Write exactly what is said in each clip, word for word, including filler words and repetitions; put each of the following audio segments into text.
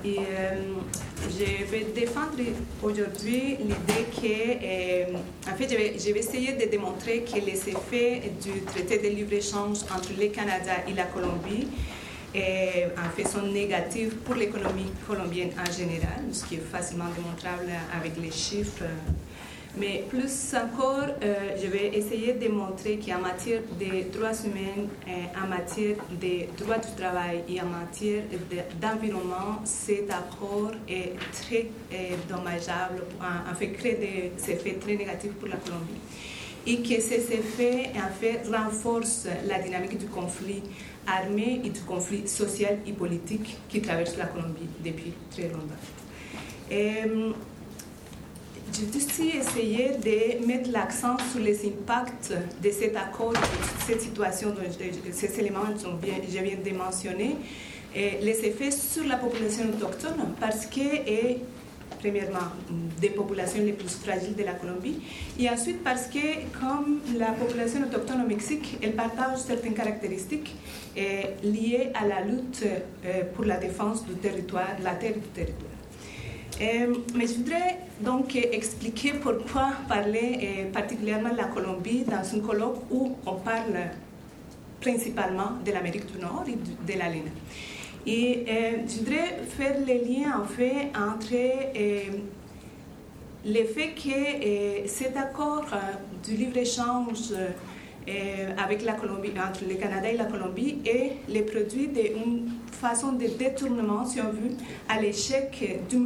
Et euh, je vais défendre aujourd'hui l'idée que, euh, en fait, je vais, je vais essayer de démontrer que les effets du traité de libre-échange entre le Canada et la Colombie et, en fait, sont négatifs pour l'économie colombienne en général, ce qui est facilement démontrable avec les chiffres. Mais plus encore, euh, je vais essayer de montrer qu'en matière de droits humains, euh, en matière de droits du travail et en matière de, d'environnement, cet accord est très euh, dommageable, en, en fait, crée des effets très négatifs pour la Colombie. Et que ces effets, en fait, renforcent la dynamique du conflit armé et du conflit social et politique qui traverse la Colombie depuis très longtemps. Et, j'ai aussi essayé de mettre l'accent sur les impacts de cet accord, de cette situation, de, de, de ces éléments que je viens de mentionner, et les effets sur la population autochtone, parce que, et, premièrement, des populations les plus fragiles de la Colombie, et ensuite parce que, comme la population autochtone au Mexique, elle partage certaines caractéristiques eh, liées à la lutte eh, pour la défense du territoire, la terre du territoire. Euh, mais je voudrais donc expliquer pourquoi parler euh, particulièrement de la Colombie dans un colloque où on parle principalement de l'Amérique du Nord et de la L E N A. Et euh, je voudrais faire le lien en fait entre euh, le fait que euh, cet accord euh, du libre-échange euh, avec la Colombie, entre le Canada et la Colombie est le produit d'une façon de détournement, si on veut, à l'échec du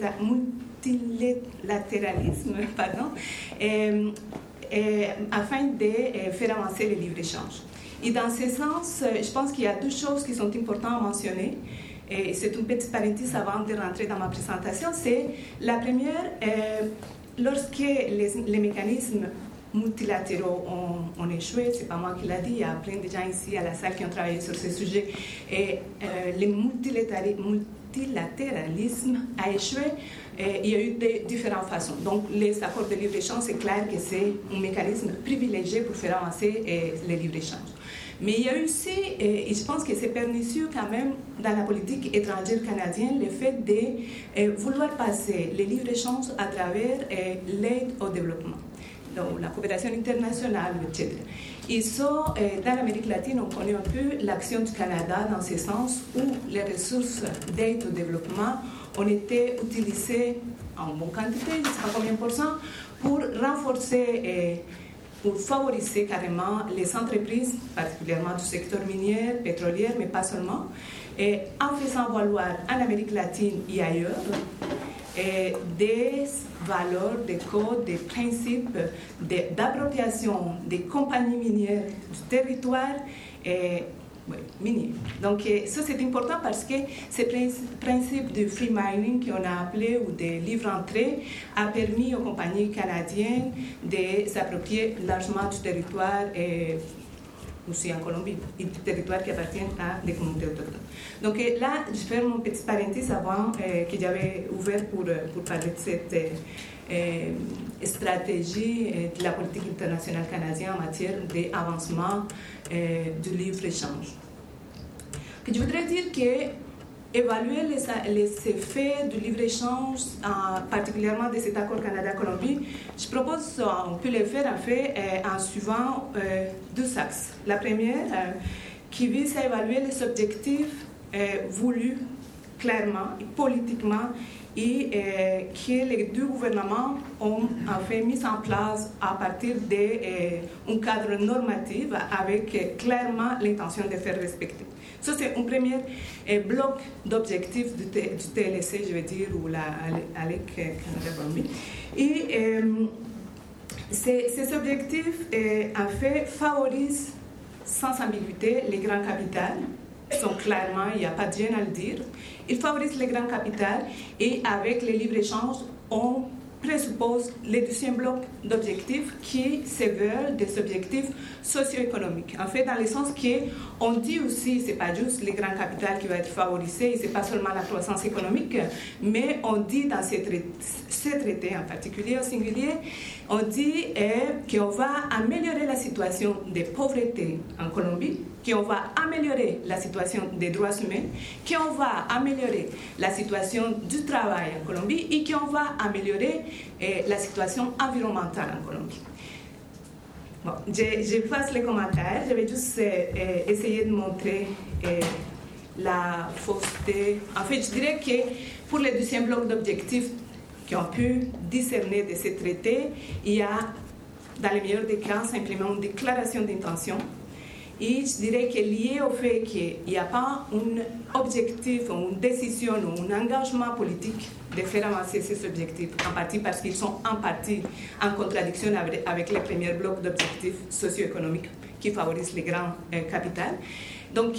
multilatéralisme, pardon, euh, euh, afin de euh, faire avancer le libre-échange. Et dans ce sens, je pense qu'il y a deux choses qui sont importantes à mentionner. Et c'est une petite parenthèse avant de rentrer dans ma présentation. C'est la première, euh, lorsque les, les mécanismes multilatéraux ont, ont échoué, c'est pas moi qui l'a dit, il y a plein de gens ici à la salle qui ont travaillé sur ce sujet, et euh, le multilatéralisme a échoué, et il y a eu de différentes façons. Donc les accords de libre-échange, c'est clair que c'est un mécanisme privilégié pour faire avancer euh, le libre-échange. Mais il y a aussi, et je pense que c'est pernicieux quand même dans la politique étrangère canadienne, le fait de euh, vouloir passer le libre-échange à travers euh, l'aide au développement, donc la coopération internationale, et cetera. Et ça, euh, dans l'Amérique latine, on connaît un peu l'action du Canada dans ce sens où les ressources d'aide au développement ont été utilisées en bonne quantité, je ne sais pas combien de pourcents, pour renforcer et pour favoriser carrément les entreprises, particulièrement du secteur minier, pétrolier, mais pas seulement, et en faisant valoir en Amérique latine et ailleurs et des valeurs, des codes, des principes de, d'appropriation des compagnies minières du territoire et, ouais, minier. Donc ça c'est important parce que ce principe de free mining qu'on a appelé ou de livre-entrée a permis aux compagnies canadiennes de s'approprier largement du territoire et aussi en Colombie, et du territoire qui appartient à des communautés autochtones. Donc là, je fais mon petit parenthèse avant euh, que j'avais ouvert pour, pour parler de cette euh, stratégie euh, de la politique internationale canadienne en matière d'avancement euh, du libre-échange. Je voudrais dire que évaluer les, les effets du libre-échange, euh, particulièrement de cet accord Canada-Colombie, je propose, on peut le faire en fait euh, en suivant euh, deux axes. La première, euh, qui vise à évaluer les objectifs euh, voulus clairement et politiquement et euh, que les deux gouvernements ont en fait mis en place à partir d'un euh, cadre normatif avec euh, clairement l'intention de faire respecter. Ça, c'est un premier euh, bloc d'objectifs du, T- du T L S C, je veux dire, ou la A L E C Canada-Colombie. Et euh, ces, ces objectifs, euh, en fait, favorisent sans ambiguïté les grands capitals. Ils sont clairement, il n'y a pas de gêne à le dire. Ils favorisent les grands capitals et avec le libre-échange, on présuppose le deuxième bloc d'objectifs qui se veulent des objectifs socio-économiques. En fait, dans le sens qu'on dit aussi, ce n'est pas juste les grands capitaux qui vont être favorisés, ce n'est pas seulement la croissance économique, mais on dit dans ces traités, ces traités en particulier au singulier, On dit eh, qu'on va améliorer la situation de pauvreté en Colombie, qu'on va améliorer la situation des droits humains, qu'on va améliorer la situation du travail en Colombie et qu'on va améliorer eh, la situation environnementale en Colombie. Bon, je, je passe les commentaires, je vais juste eh, essayer de montrer eh, la fausseté. En fait, je dirais que pour le deuxième bloc d'objectifs qui ont pu discerner de ces traités, il y a, dans le meilleur des cas, simplement une déclaration d'intention. Et je dirais que lié au fait qu'il n'y a pas un objectif, une décision ou un engagement politique de faire avancer ces objectifs, en partie parce qu'ils sont en partie en contradiction avec, avec les premiers blocs d'objectifs socio-économiques qui favorisent les grands euh, capitales. Donc,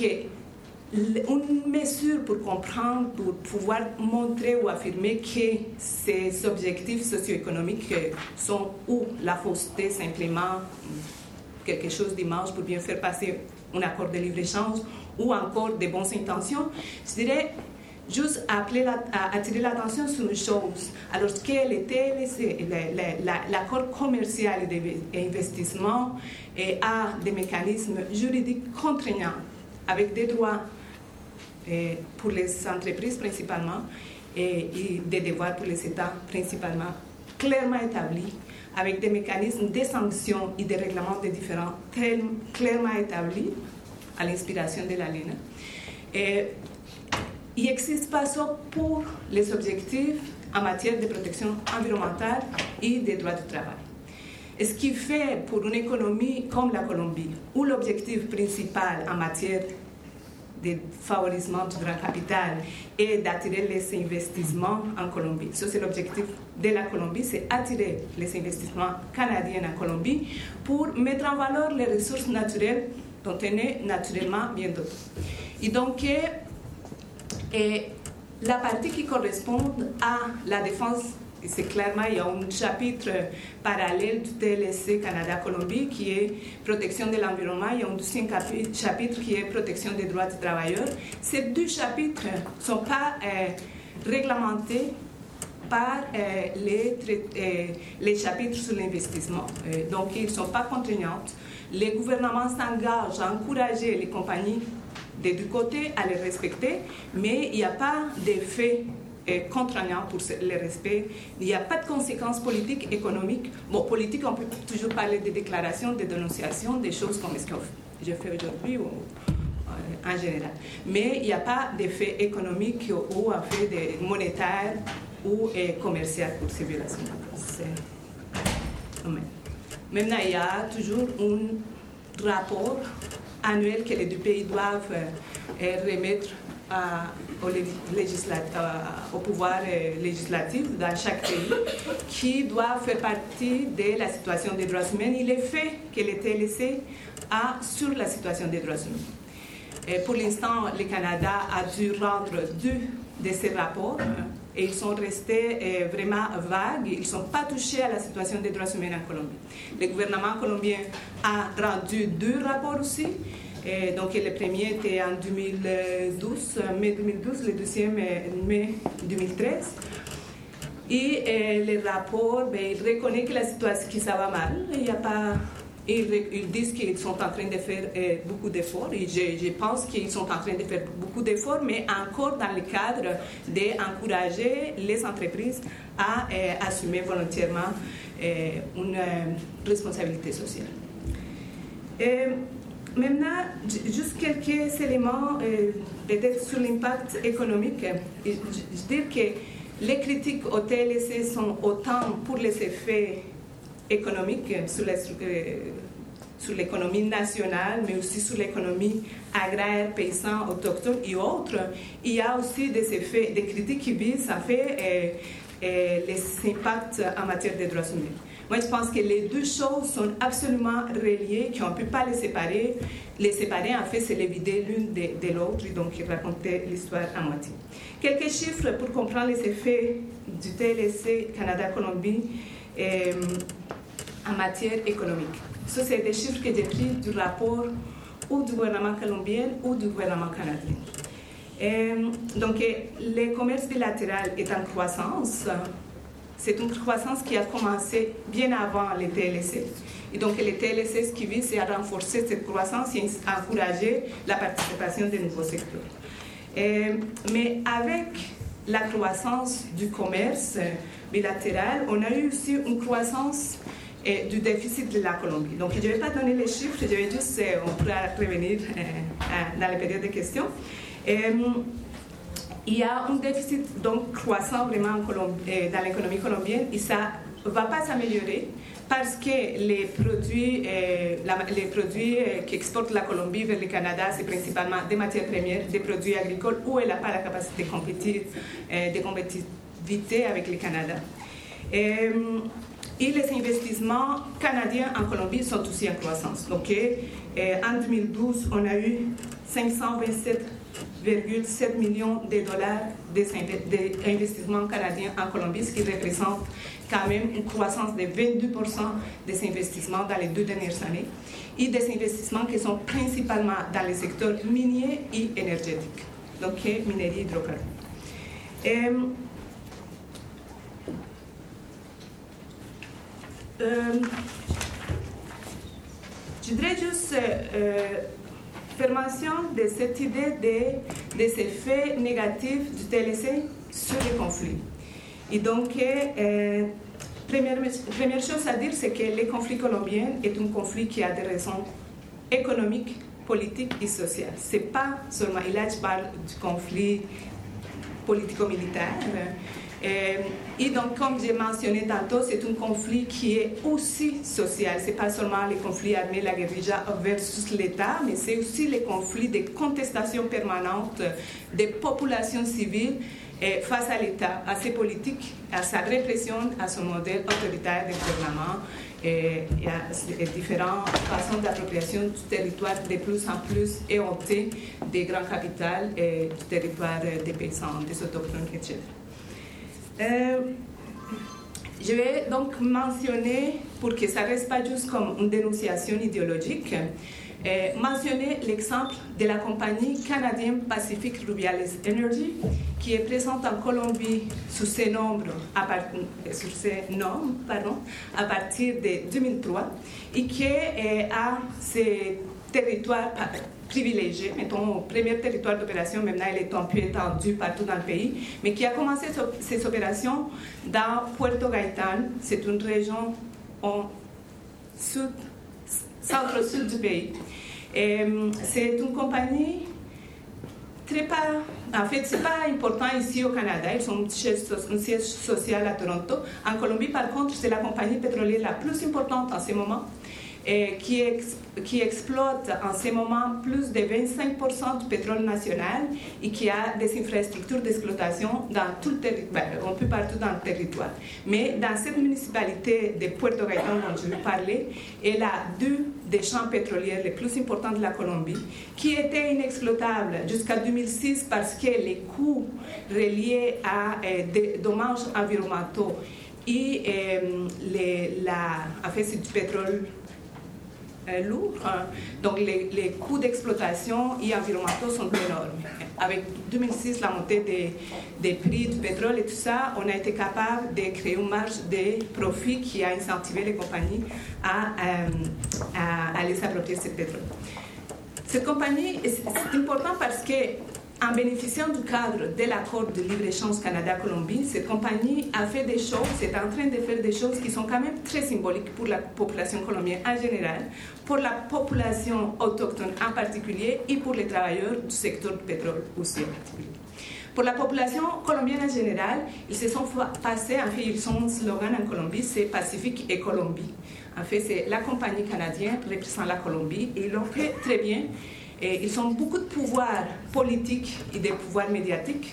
une mesure pour comprendre, pour pouvoir montrer ou affirmer que ces objectifs socio-économiques sont ou la fausseté, simplement quelque chose d'image pour bien faire passer un accord de libre-échange ou encore des bonnes intentions, je dirais juste appeler la, à attirer l'attention sur une chose. Alors, ce qu'est le T L C, l'accord commercial d'investissement, a des mécanismes juridiques contraignants avec des droits et pour les entreprises principalement et, et des devoirs pour les États principalement, clairement établis, avec des mécanismes de sanctions et de règlements de différents clairement établis à l'inspiration de la L E N A. Et il n'existe pas ça pour les objectifs en matière de protection environnementale et des droits du travail. Et ce qui fait pour une économie comme la Colombie, où l'objectif principal en matière de favorisement du grand capital et d'attirer les investissements en Colombie. Ça, c'est l'objectif de la Colombie, c'est attirer les investissements canadiens en Colombie pour mettre en valeur les ressources naturelles dont on est naturellement bien doté. Et donc, et la partie qui correspond à la défense, c'est clairement, il y a un chapitre parallèle du T L S C Canada-Colombie qui est protection de l'environnement. Il y a un deuxième chapitre qui est protection des droits des travailleurs. Ces deux chapitres ne sont pas euh, réglementés par euh, les, euh, les chapitres sur l'investissement. Euh, donc, ils ne sont pas contraignants. Les gouvernements s'engagent à encourager les compagnies des deux côtés à les respecter, mais il n'y a pas d'effet contraignant pour le respect. Il n'y a pas de conséquences politiques, économiques. Bon, politique, on peut toujours parler des déclarations, des dénonciations, des choses comme ce que je fais aujourd'hui ou euh, en général. Mais il n'y a pas d'effet économique ou effet monétaire ou euh, commercial pour ces violations. Maintenant, il y a toujours un rapport annuel que les deux pays doivent euh, remettre À, au, à, au pouvoir euh, législatif dans chaque pays qui doit faire partie de la situation des droits humains et l'effet que le T L C a sur la situation des droits humains. Et pour l'instant, le Canada a dû rendre deux de ces rapports et ils sont restés euh, vraiment vagues. Ils ne sont pas touchés à la situation des droits humains en Colombie. Le gouvernement colombien a rendu deux rapports aussi. Et donc, le premier était en deux mille douze, mai deux mille douze, le deuxième mai deux mille treize. Et, et les rapports, ben, ils reconnaissent que la situation, que ça va mal. Il y a pas, ils, ils disent qu'ils sont en train de faire euh, beaucoup d'efforts. Et je, je pense qu'ils sont en train de faire beaucoup d'efforts, mais encore dans le cadre d'encourager les entreprises à euh, assumer volontairement euh, une euh, responsabilité sociale. Et, maintenant, juste quelques éléments euh, peut-être sur l'impact économique. Je, je dire que les critiques au T L C sont autant pour les effets économiques sur, les, euh, sur l'économie nationale, mais aussi sur l'économie agraire, paysan, autochtone et autres. Il y a aussi des effets, des critiques qui visent à faire euh, euh, les impacts en matière de droits humains. Moi, je pense que les deux choses sont absolument reliées, qu'on ne peut pas les séparer. Les séparer, en fait, c'est les vider l'une de, de l'autre, donc raconter l'histoire à moitié. Quelques chiffres pour comprendre les effets du T L C Canada-Colombie euh, en matière économique. Ça, c'est des chiffres que j'ai pris du rapport ou du gouvernement colombien ou du gouvernement canadien. Euh, donc, le commerce bilatéral est en croissance. c'est une croissance qui a commencé bien avant les T L S C. Et donc, les T L S C, ce qui vise, c'est à renforcer cette croissance et à encourager la participation des nouveaux secteurs. Et, mais avec la croissance du commerce bilatéral, on a eu aussi une croissance et du déficit de la Colombie. Donc, je ne vais pas donner les chiffres, je vais juste, on pourra revenir euh, dans les périodes de questions. Et, il y a un déficit donc croissant vraiment en Colombie, dans l'économie colombienne et ça ne va pas s'améliorer parce que les produits, euh, la, les produits euh, qu'exporte la Colombie vers le Canada, c'est principalement des matières premières, des produits agricoles où elle n'a pas la capacité de compétir, euh, de compétitivité avec le Canada. Et, et les investissements canadiens en Colombie sont aussi en croissance. Donc, euh, en deux mille douze, on a eu cinq cent vingt-sept virgule sept millions de dollars d'investissements canadiens en Colombie, ce qui représente quand même une croissance de vingt-deux pour cent des investissements dans les deux dernières années, et des investissements qui sont principalement dans les secteurs miniers et énergétiques, donc minerie et hydrocarbures. Et, euh, je voudrais juste euh, faire mention de cette idée de, des effets négatifs du T L S C sur les conflits. Et donc, euh, première, première chose à dire, c'est que le conflit colombien est un conflit qui a des raisons économiques, politiques et sociales. Ce n'est pas seulement, et là je parle du conflit politico-militaire. Euh, et donc, comme j'ai mentionné tantôt, c'est un conflit qui est aussi social. Ce n'est pas seulement les conflits armés, la guérilla versus l'État, mais c'est aussi les conflits de contestation permanente des populations civiles et face à l'État, à ses politiques, à sa répression, à son modèle autoritaire de gouvernement et, et à différentes façons d'appropriation du territoire de plus en plus éhontées des grands capitales et du territoire des paysans, des autochtones, et cetera. Euh, je vais donc mentionner, pour que ça ne reste pas juste comme une dénonciation idéologique, euh, mentionner l'exemple de la compagnie canadienne Pacific Rubiales Energy, qui est présente en Colombie sous ces nombres, à, part, sur ces normes pardon, à partir de deux mille trois, et qui euh, a ces territoires privilégiés, mettons, au premier territoire d'opération, maintenant elle est un peu étendue partout dans le pays, mais qui a commencé ses opérations dans Puerto Gaitán, c'est une région au sud, centre-sud du pays. Et c'est une compagnie très pas, en fait, c'est pas important ici au Canada, ils ont un siège, un siège social à Toronto. En Colombie, par contre, c'est la compagnie pétrolière la plus importante en ce moment, et qui, ex, qui exploite en ce moment plus de vingt-cinq pour cent du pétrole national et qui a des infrastructures d'exploitation dans tout le territoire, un peu partout dans le territoire. Mais dans cette municipalité de Puerto Gaitán dont je vais parler, elle a deux des champs pétroliers les plus importants de la Colombie qui étaient inexploitables jusqu'à deux mille six parce que les coûts reliés à euh, des dommages environnementaux et euh, les, la, en fait, c'est du pétrole lourd. Donc les, les coûts d'exploitation et environnementaux sont énormes. Avec deux mille six, la montée des, des prix du pétrole et tout ça, on a été capable de créer une marge de profit qui a incentivé les compagnies à, à, à aller s'approprier ce pétrole. Cette compagnie, c'est important parce que en bénéficiant du cadre de l'accord de libre-échange Canada-Colombie, cette compagnie a fait des choses, est en train de faire des choses qui sont quand même très symboliques pour la population colombienne en général, pour la population autochtone en particulier et pour les travailleurs du secteur du pétrole aussi en particulier. Pour la population colombienne en général, ils se sont passés, en fait, ils ont un slogan en Colombie, c'est Pacifique et Colombie. En fait, c'est la compagnie canadienne qui représente la Colombie et ils l'ont fait très bien. Et ils ont beaucoup de pouvoir politique et de pouvoir médiatique.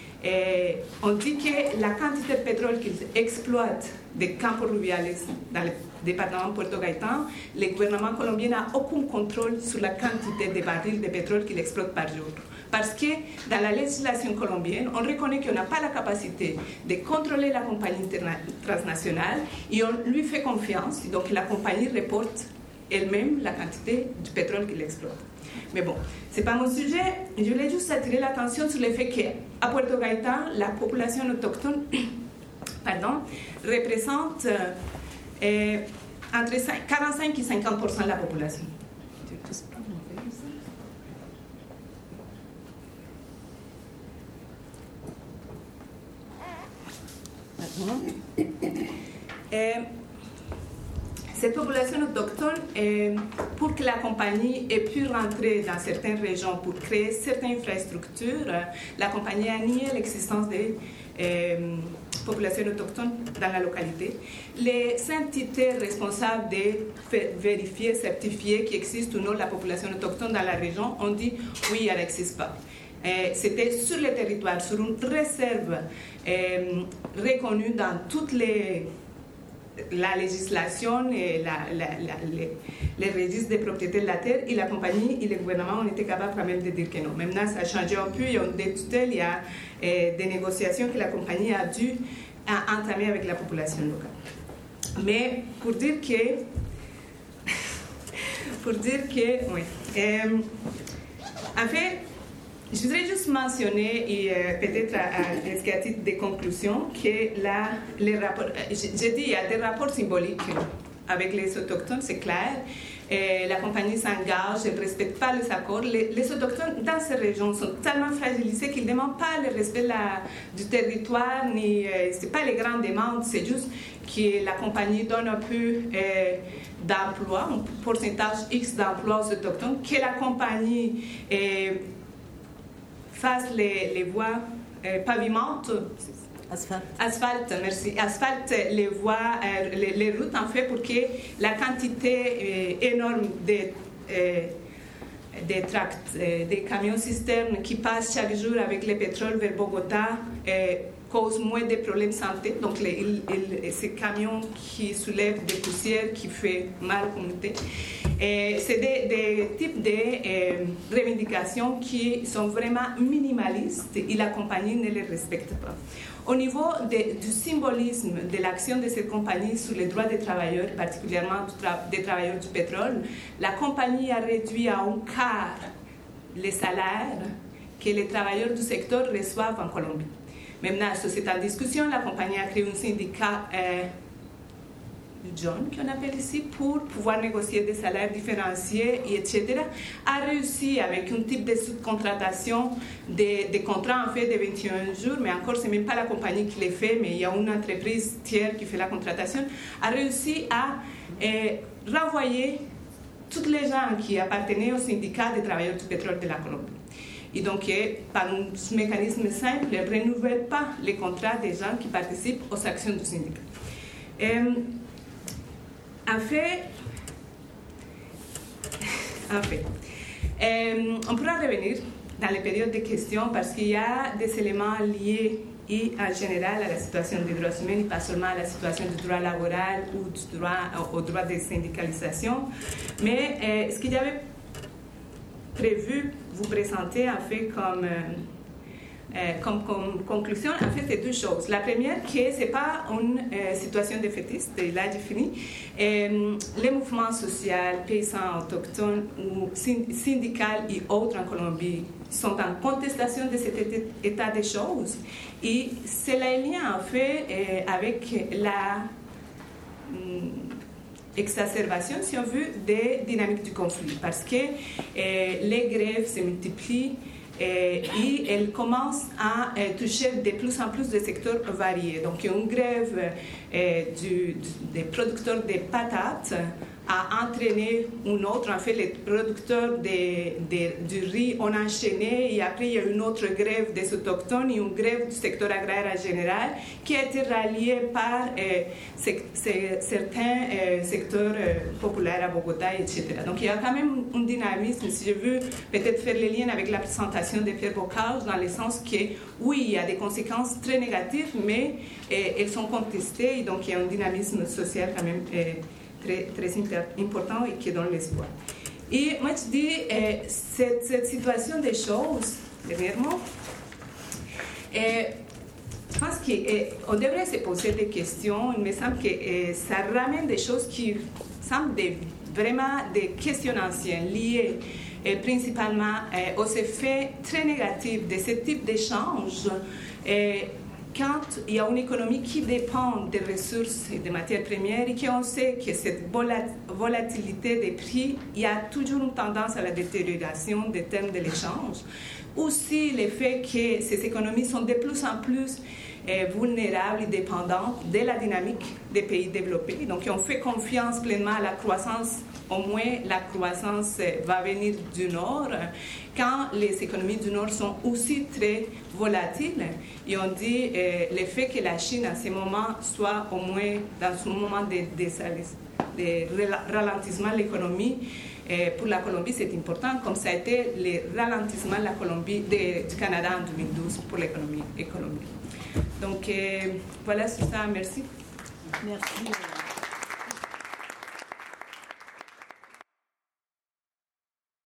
Et on dit que la quantité de pétrole qu'ils exploitent des Campos Rubiales dans le département de Puerto Gaitán, le gouvernement colombien n'a aucun contrôle sur la quantité de barils de pétrole qu'il exploite par jour. Parce que dans la législation colombienne, on reconnaît qu'on n'a pas la capacité de contrôler la compagnie transnationale et on lui fait confiance. Donc la compagnie reporte elle-même la quantité du pétrole qu'il exploite. Mais bon, ce n'est pas mon sujet. Je voulais juste attirer l'attention sur le fait qu'à Puerto Gaitán, la population autochtone pardon, représente euh, entre quarante-cinq et cinquante pour cent de la population. Et cette population autochtone, euh, pour que la compagnie ait pu rentrer dans certaines régions pour créer certaines infrastructures, la compagnie a nié l'existence des euh, populations autochtones dans la localité. Les entités responsables de vérifier, certifier qu'il existe ou non la population autochtone dans la région ont dit oui, elle n'existe pas. Et c'était sur le territoire, sur une réserve euh, reconnue dans toutes les la législation et la, la, la, les, les registres de propriété de la terre, et la compagnie et le gouvernement ont été capables quand même de dire que non. Maintenant, ça a changé un peu, il y a des tutelles, il y a euh, des négociations que la compagnie a dû à entamer avec la population locale. Mais pour dire que... pour dire que... Oui. Euh, en fait, je voudrais juste mentionner, et euh, peut-être à, à, à titre de conclusion, que là, les rapports, j'ai dit, il y a des rapports symboliques avec les autochtones, c'est clair. Et la compagnie s'engage, elle ne respecte pas les accords. Les, les autochtones dans ces régions sont tellement fragilisés qu'ils ne demandent pas le respect la, du territoire, ni, euh, ce n'est pas les grandes demandes, c'est juste que la compagnie donne un peu euh, d'emplois, un pourcentage X d'emplois aux autochtones, que la compagnie... Euh, fasse les, les voies euh, pavimentent, asphalte. asphalte, merci, asphalte les voies, euh, les, les routes en fait pour que la quantité euh, énorme de, euh, des tracts, euh, des camions cisternes qui passent chaque jour avec le pétrole vers Bogota euh, cause moins de problèmes de santé. Donc les, les, ces camions qui soulèvent des poussières qui font mal à la communauté. Et c'est des, des types de euh, revendications qui sont vraiment minimalistes et la compagnie ne les respecte pas. Au niveau de, du symbolisme de l'action de cette compagnie sur les droits des travailleurs, particulièrement des travailleurs du pétrole, la compagnie a réduit à un quart les salaires que les travailleurs du secteur reçoivent en Colombie. Maintenant, c'est en discussion, la compagnie a créé un syndicat euh, John, qu'on appelle ici, pour pouvoir négocier des salaires différenciés, et cetera, a réussi avec un type de sous-contratation des, des contrats en fait de vingt et un jours, mais encore, ce n'est même pas la compagnie qui les fait, mais il y a une entreprise tiers qui fait la contratation, a réussi à euh, renvoyer tous les gens qui appartenaient au syndicat des travailleurs du pétrole de la Colombie. Et donc, par un mécanisme simple, elle ne renouvelle pas les contrats des gens qui participent aux actions du syndicat. Euh, En fait, en fait euh, on pourra revenir dans les périodes de questions parce qu'il y a des éléments liés et en général à la situation des droits humains et pas seulement à la situation du droit laboral ou du droit, au droit de syndicalisation. Mais euh, ce qu'il y avait prévu vous présenter en fait comme... Euh, Euh, comme, comme conclusion, en fait, c'est deux choses. La première, que ce n'est pas une euh, situation défaitiste, et là, j'ai fini. Euh, les mouvements sociaux, paysans, autochtones, ou syndicaux et autres en Colombie sont en contestation de cet état des choses. Et c'est le lien, en fait, euh, avec la hum, exacerbation, si on veut, des dynamiques du conflit. Parce que euh, les grèves se multiplient. Et, et elle commence à euh, toucher de plus en plus de secteurs variés. Donc, il y a une grève euh, du, du, des producteurs de patates a entraîné une autre. En fait, les producteurs de, de, du riz ont enchaîné et après, il y a une autre grève des autochtones et une grève du secteur agraire en général qui a été ralliée par euh, sec, c- certains euh, secteurs euh, populaires à Bogota, et cetera. Donc, il y a quand même un dynamisme, si je veux peut-être faire le lien avec la présentation de Pierre Bocage, dans le sens que, oui, il y a des conséquences très négatives, mais euh, elles sont contestées, et donc il y a un dynamisme social quand même euh, très, très important et qui donne l'espoir. Et moi, je dis, euh, cette, cette situation des choses, dernièrement, euh, je pense qu'on devrait se poser des questions. Il me semble que euh, ça ramène des choses qui semblent des, vraiment des questions anciennes liées euh, principalement euh, aux effets très négatifs de ce type d'échange. Euh, quand il y a une économie qui dépend des ressources et des matières premières et qu'on sait que cette volatilité des prix, il y a toujours une tendance à la détérioration des termes de l'échange. Aussi, le fait que ces économies sont de plus en plus euh, vulnérables et dépendantes de la dynamique des pays développés. Donc, on fait confiance pleinement à la croissance. Au moins, la croissance va venir du Nord. Quand les économies du Nord sont aussi très volatiles, et on dit euh, le fait que la Chine, à ce moment, soit au moins dans un moment de, de, de ralentissement de l'économie, euh, pour la Colombie, c'est important, comme ça a été le ralentissement de la Colombie, de, du Canada en deux mille douze pour l'économie colombienne. Donc, euh, voilà, c'est ça. Merci. Merci.